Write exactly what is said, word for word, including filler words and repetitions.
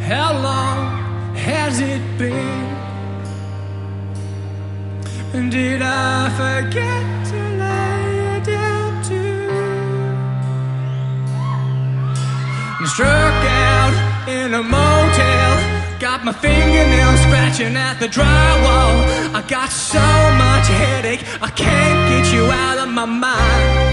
How long has it been? And did I forget to lay you down too? I'm struck out in a motel, got my fingernails scratching at the drywall. I got so much headache, I can't get you out of my mind.